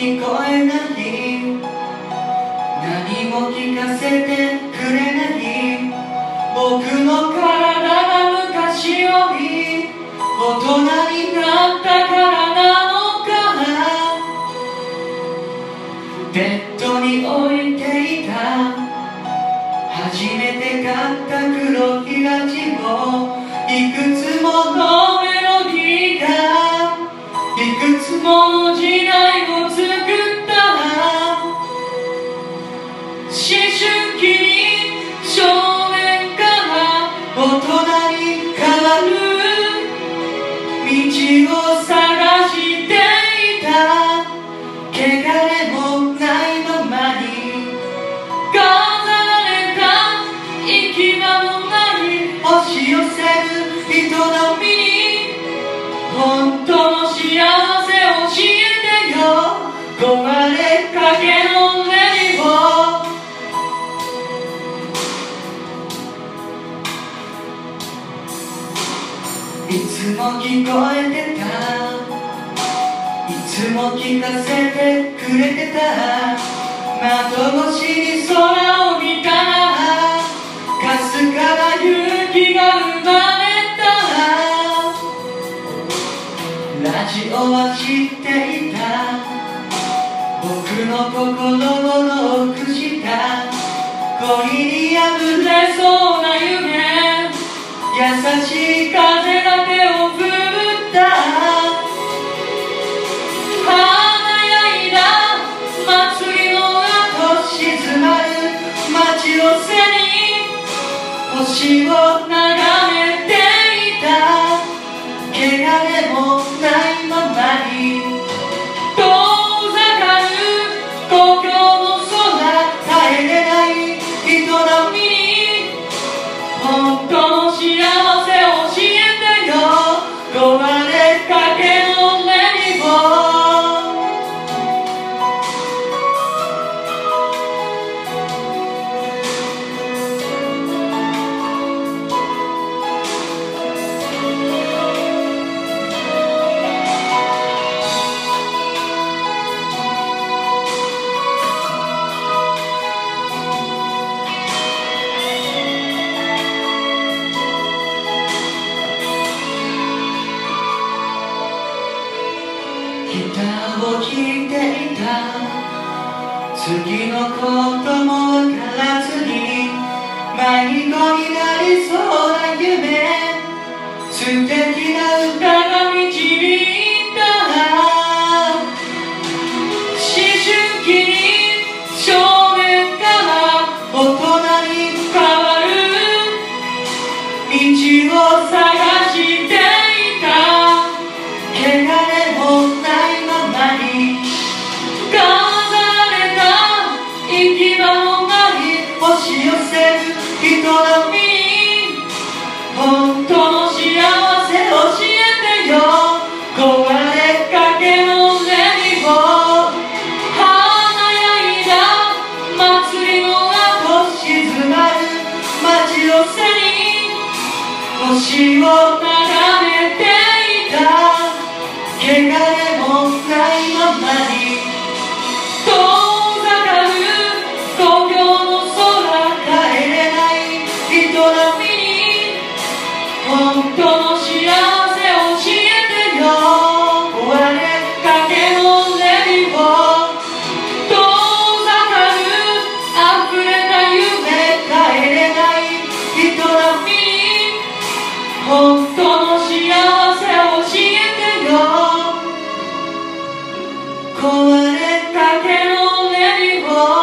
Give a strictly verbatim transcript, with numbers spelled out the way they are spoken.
聞こえない、何も聞かせてくれない、僕の体が昔より大人になったからなのかな。ベッドに置いていた初めて買った黒平地をいくつものメロディーがいくつもの時代を作った思春期に少年から大人に変わる道を探していた。汚れもないままに飾られた行き場のない押し寄せる営みに本当の幸せ教えてよ。壊れかけのレディオ、いつも聞こえてた、いつも聞かせてくれてた。窓越しに空を見たらかすかな勇気が生まれた。ラジオは知っていた、僕の心をノックした。恋に破れそうな夢、優しい風が手を振った華やいだ祭りの後静まる街を背に星を眺めていた。汚れもないままに遠ざかる故郷の空、耐えれない営みに本当の幸せ教えてよ。壊れかけのレディオ、ギターを弾いていた。次のこともわからずに迷子になりそうな夢、素敵な歌が導いた。思春期に少年から大人に変わる道を探していた。汚れもないままに飾られた行き場のない押し寄せる営みに本当の幸せ教えてよ。壊れかけのレディオ、華やいだ祭りの後静まる街を背に星を眺めていた。汚れもないままに遠ざかる故郷の空、耐えれない営みに本当の幸せ教えてよ。壊れかけのレディオ、遠ざかる溢れた夢、耐えれない営みに本当の幸せ教えてよ。壊れかけのレディオ